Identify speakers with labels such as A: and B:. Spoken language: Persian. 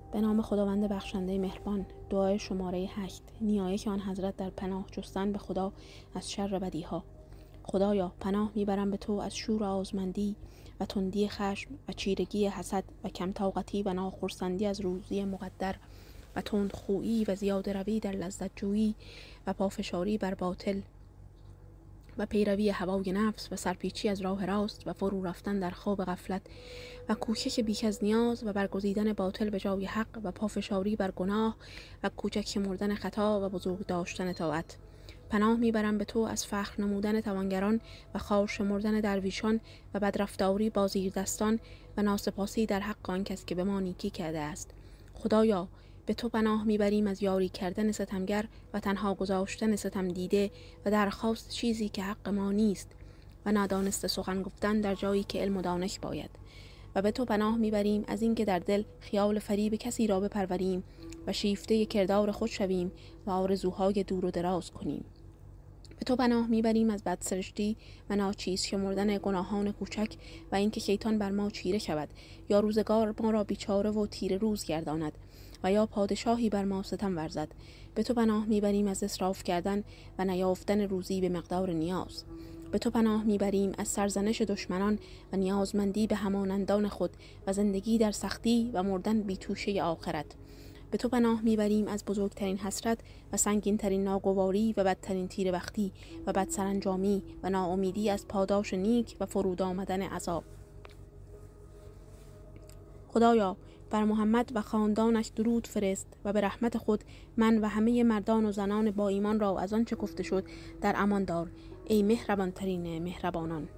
A: به نام خداوند بخشنده مهربان. دعای شماره 8. نیایش آن حضرت در پناه جستن به خدا از شر بدیها. خدایا، پناه میبرم به تو از شور آزمندی و تندی خشم و چیرگی حسد و کم طاقتی و ناخرسندی از روزی مقدر و تندخویی و زیاده روی در لذت جویی و پافشاری بر باطل و پیروی هوای نفس و سرپیچی از راه راست و فرو رفتن در خواب غفلت و کوشش بیش از نیاز و برگزیدن باطل به جای حق و پافشاری بر گناه و کوچک شمردن خطا و بزرگ داشتن طاعت. پناه میبرم به تو از فخر نمودن توانگران و خوار شمردن درویشان و بدرفتاری با زیردستان و ناسپاسی در حق آن کس که به ما نیکی کرده است. خدایا، به تو پناه میبریم از یاری کردن ستمگر و تنها گذاشتن ستم دیده و درخواست چیزی که حق ما نیست و نادانسته سخن گفتن در جایی که علم و دانش باید. و به تو پناه میبریم از اینکه در دل خیال فریب کسی را بپروریم و شیفته کردار خود شویم و آرزوهای دور و دراز کنیم. به تو پناه میبریم از بدسرشتی و ناچیز شمردن گناهان کوچک و اینکه شیطان بر ما چیره شود یا روزگار ما را بیچاره و تیره روز گرداند و یا پادشاهی بر ما ستم ورزد. به تو پناه میبریم از اسراف کردن و نیافتن روزی به مقدار نیاز. به تو پناه میبریم از سرزنش دشمنان و نیازمندی به همانندان خود و زندگی در سختی و مردن بی توشه آخرت. به تو پناه میبریم از بزرگترین حسرت و سنگینترین ناگواری و بدترین تیره‌بختی و بدسرانجامی و ناامیدی از پاداش نیک و فرود آمدن عذاب. خدایا، بر محمد و خاندانش درود فرست و به رحمت خود من و همه مردان و زنان با ایمان را از آنچه گفته شد در امان دار، ای مهربان ترین مهربانان.